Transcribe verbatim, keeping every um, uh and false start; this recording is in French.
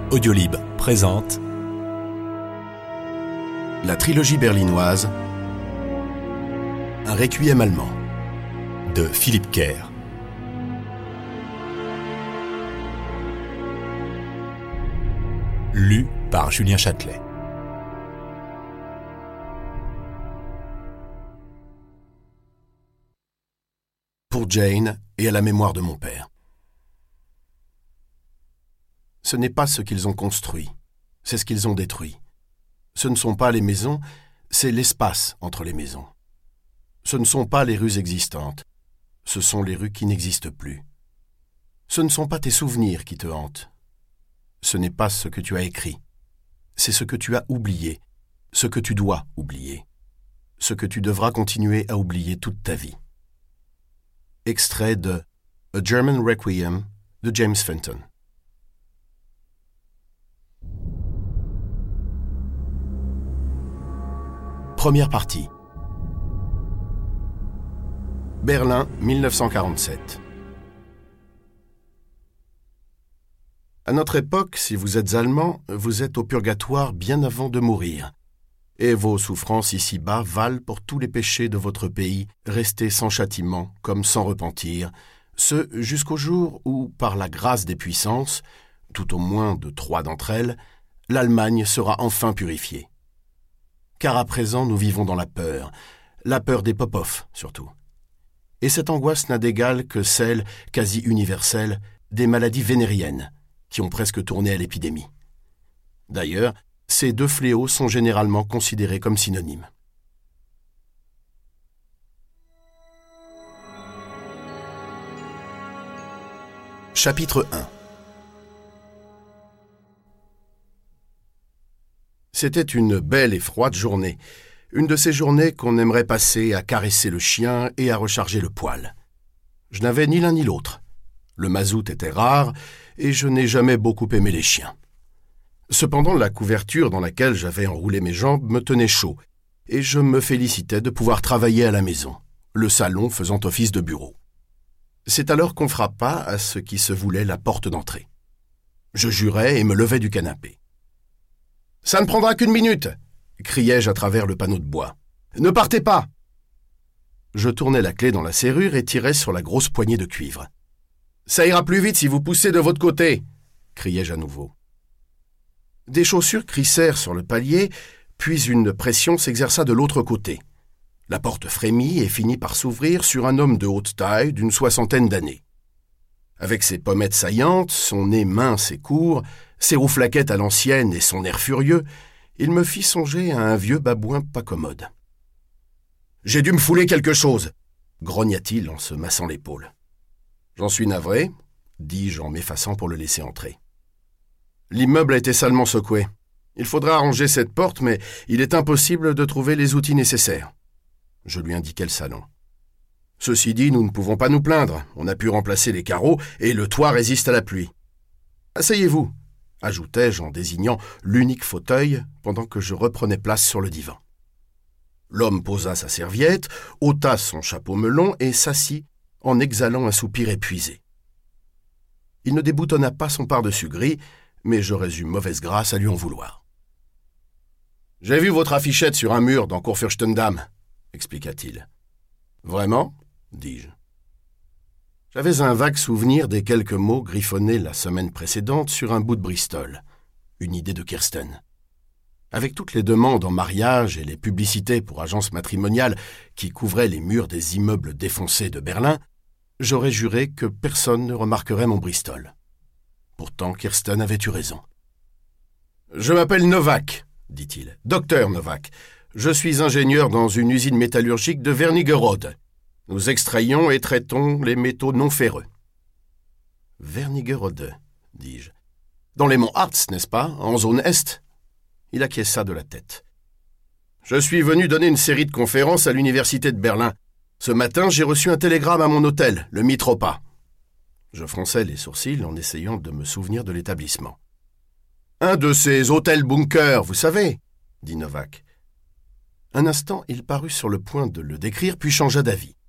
Audiolib présente la trilogie berlinoise, un requiem allemand de Philippe Kerr. Lu par Julien Châtelet. Pour Jane et à la mémoire de mon père. Ce n'est pas ce qu'ils ont construit, c'est ce qu'ils ont détruit. Ce ne sont pas les maisons, c'est l'espace entre les maisons. Ce ne sont pas les rues existantes, ce sont les rues qui n'existent plus. Ce ne sont pas tes souvenirs qui te hantent. Ce n'est pas ce que tu as écrit, c'est ce que tu as oublié, ce que tu dois oublier, ce que tu devras continuer à oublier toute ta vie. Extrait de A German Requiem de James Fenton. Première partie. Berlin, mille neuf cent quarante-sept. À notre époque, si vous êtes allemand, vous êtes au purgatoire bien avant de mourir. Et vos souffrances ici-bas valent pour tous les péchés de votre pays, restés sans châtiment, comme sans repentir, ce jusqu'au jour où, par la grâce des puissances, tout au moins de trois d'entre elles, l'Allemagne sera enfin purifiée. Car à présent, nous vivons dans la peur, la peur des Popov, surtout. Et cette angoisse n'a d'égal que celle, quasi universelle, des maladies vénériennes, qui ont presque tourné à l'épidémie. D'ailleurs, ces deux fléaux sont généralement considérés comme synonymes. Chapitre un. C'était une belle et froide journée, une de ces journées qu'on aimerait passer à caresser le chien et à recharger le poêle. Je n'avais ni l'un ni l'autre. Le mazout était rare et je n'ai jamais beaucoup aimé les chiens. Cependant, la couverture dans laquelle j'avais enroulé mes jambes me tenait chaud et je me félicitais de pouvoir travailler à la maison, le salon faisant office de bureau. C'est alors qu'on frappa à ce qui se voulait la porte d'entrée. Je jurai et me levai du canapé. « Ça ne prendra qu'une minute !» criai-je à travers le panneau de bois. « Ne partez pas !» Je tournai la clé dans la serrure et tirai sur la grosse poignée de cuivre. « Ça ira plus vite si vous poussez de votre côté !» criai-je à nouveau. Des chaussures crissèrent sur le palier, puis une pression s'exerça de l'autre côté. La porte frémit et finit par s'ouvrir sur un homme de haute taille d'une soixantaine d'années. Avec ses pommettes saillantes, son nez mince et court, ses rouflaquettes à l'ancienne et son air furieux, il me fit songer à un vieux babouin pas commode. « J'ai dû me fouler quelque chose !» grogna-t-il en se massant l'épaule. « J'en suis navré » dis-je en m'effaçant pour le laisser entrer. L'immeuble a été salement secoué. Il faudra arranger cette porte, mais il est impossible de trouver les outils nécessaires. Je lui indiquai le salon. Ceci dit, nous ne pouvons pas nous plaindre. On a pu remplacer les carreaux et le toit résiste à la pluie. Asseyez-vous, ajoutai-je en désignant l'unique fauteuil pendant que je reprenais place sur le divan. L'homme posa sa serviette, ôta son chapeau melon et s'assit en exhalant un soupir épuisé. Il ne déboutonna pas son pardessus gris, mais j'aurais eu mauvaise grâce à lui en vouloir. « J'ai vu votre affichette sur un mur dans Kurfürstendamm », expliqua-t-il. « Vraiment ?» dis-je. J'avais un vague souvenir des quelques mots griffonnés la semaine précédente sur un bout de Bristol, une idée de Kirsten. Avec toutes les demandes en mariage et les publicités pour agences matrimoniales qui couvraient les murs des immeubles défoncés de Berlin, j'aurais juré que personne ne remarquerait mon Bristol. Pourtant, Kirsten avait eu raison. « Je m'appelle Novak, dit-il, docteur Novak. Je suis ingénieur dans une usine métallurgique de Wernigerode. Nous extrayons et traitons les métaux non ferreux. »« Wernigerode, dis-je. Dans les monts Harz, n'est-ce pas, en zone Est ?» Il acquiesça de la tête. « Je suis venu donner une série de conférences à l'université de Berlin. Ce matin, j'ai reçu un télégramme à mon hôtel, le Mitropa. » Je fronçai les sourcils en essayant de me souvenir de l'établissement. « Un de ces hôtels bunkers, vous savez, » dit Novak. Un instant, il parut sur le point de le décrire, puis changea d'avis.